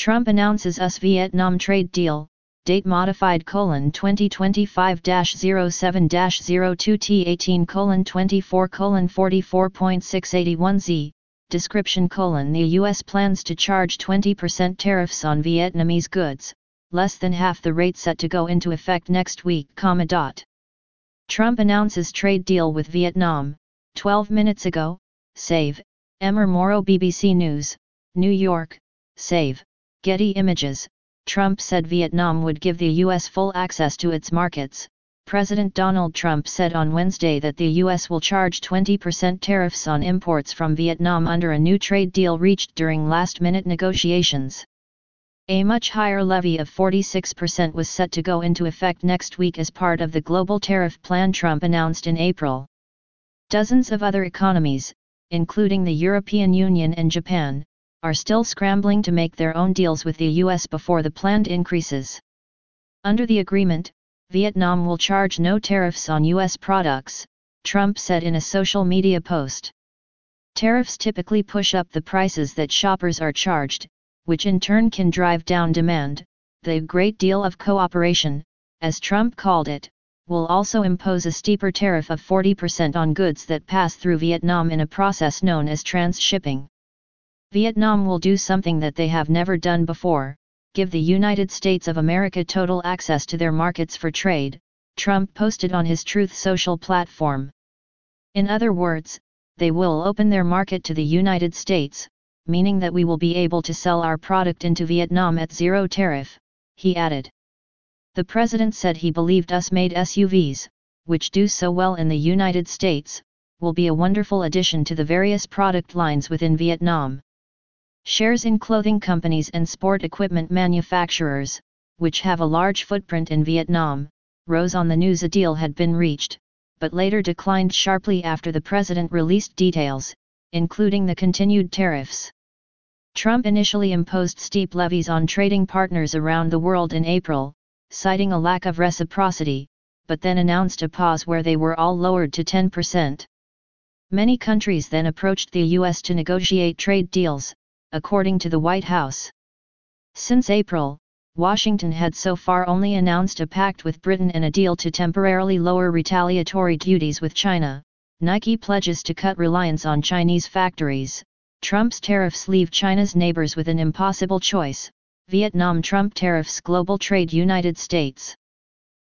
Trump announces US-Vietnam trade deal, date modified: 2025-07-02T18:24:44.681Z, description: the U.S. plans to charge 20% tariffs on Vietnamese goods, less than half the rate set to go into effect next week, Trump announces trade deal with Vietnam, 12 minutes ago, save, Emer Morrow, BBC News, New York, save, Getty Images. Trump said Vietnam would give the U.S. full access to its markets. President Donald Trump said on Wednesday that the U.S. will charge 20% tariffs on imports from Vietnam under a new trade deal reached during last-minute negotiations. A much higher levy of 46% was set to go into effect next week as part of the global tariff plan Trump announced in April. Dozens of other economies, including the European Union and Japan, are still scrambling to make their own deals with the U.S. before the planned increases. Under the agreement, Vietnam will charge no tariffs on U.S. products, Trump said in a social media post. Tariffs typically push up the prices that shoppers are charged, which in turn can drive down demand. The Great Deal of Cooperation, as Trump called it, will also impose a steeper tariff of 40% on goods that pass through Vietnam in a process known as transshipping. Vietnam will do something that they have never done before, give the United States of America total access to their markets for trade, Trump posted on his Truth Social platform. In other words, they will open their market to the United States, meaning that we will be able to sell our product into Vietnam at zero tariff, he added. The president said he believed US-made SUVs, which do so well in the United States, will be a wonderful addition to the various product lines within Vietnam. Shares in clothing companies and sport equipment manufacturers, which have a large footprint in Vietnam, rose on the news a deal had been reached, but later declined sharply after the president released details, including the continued tariffs. Trump initially imposed steep levies on trading partners around the world in April, citing a lack of reciprocity, but then announced a pause where they were all lowered to 10%. Many countries then approached the U.S. to negotiate trade deals, according to the White House. Since April, Washington had so far only announced a pact with Britain and a deal to temporarily lower retaliatory duties with China. Nike pledges to cut reliance on Chinese factories. Trump's tariffs leave China's neighbors with an impossible choice. Vietnam. Trump tariffs global trade. United States